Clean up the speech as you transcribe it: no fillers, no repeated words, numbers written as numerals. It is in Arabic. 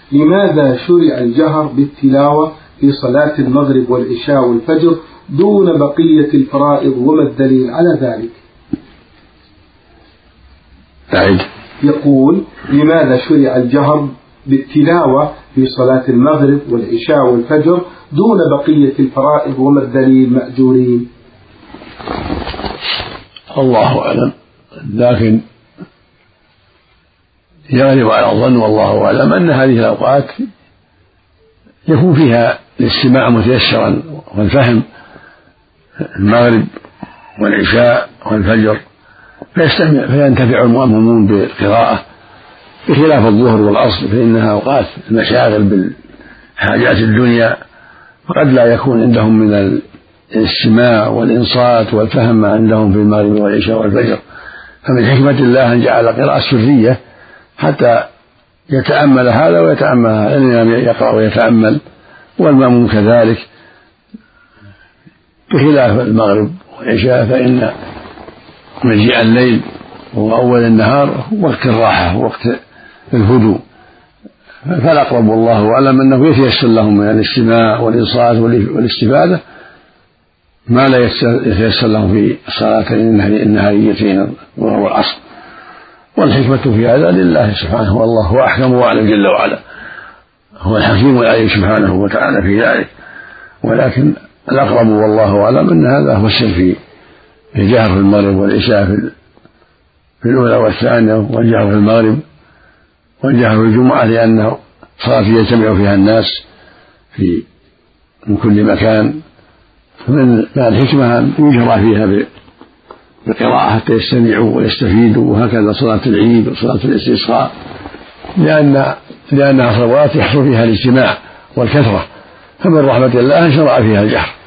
لماذا شرع الجهر بالتلاوة في صلاة المغرب والعشاء والفجر دون بقية الفرائض، وما الدليل على ذلك؟ يقول: لماذا شرع الجهر بالتلاوة في صلاة المغرب والعشاء والفجر دون بقية الفرائض، وما الدليل مأجورين؟ الله أعلم، لكن يغلب على الظن والله أعلم أن هذه الأوقات يكون فيها الاستماع متيسرا والفهم، المغرب والعشاء والفجر، فينتفع المؤمنون بالقراءة، بخلاف الظهر والعصر فإنها أوقات المشاغل بالحاجات الدنيا، وقد لا يكون عندهم من الاستماع والإنصات والفهم ما عندهم في المغرب والعشاء والفجر. فمن حكمة الله أن جعل قراءة سرية حتى يتأمل هذا ويتأمل هذا، الإمام يقرأ ويتأمل والمأموم كذلك، بخلاف المغرب والعشاء فإن مجيء الليل وأول النهار وقت الراحة وقت الهدوء، فالأقرب والله أعلم أنه يتيسر لهم من الاستماع والإنصات والاستفادة ما لا يتيسر لهم في الصلاتين النهاريتين وهو العصر. والحكمة في هذا لله سبحانه، والله هو أحكم وأعلم جل وعلا، هو الحكيم العليم سبحانه وتعالى في ذلك. ولكن الأقرب والله أعلم أن هذا هو السر في الجهر في المغرب والعشاء في الأولى والثانية، والجهر في المغرب والجهر في الجمعة، لأنه صلاة يجتمع فيها الناس من كل مكان، فمن الحكمة أن يجهر فيها بالقراءة حتى يستمعوا ويستفيدوا، وهكذا صلاة العيد وصلاة الاستسقاء، لأنها صلوات يحصل فيها الاجتماع والكثرة، فمن رحمة الله شرع فيها الجهر.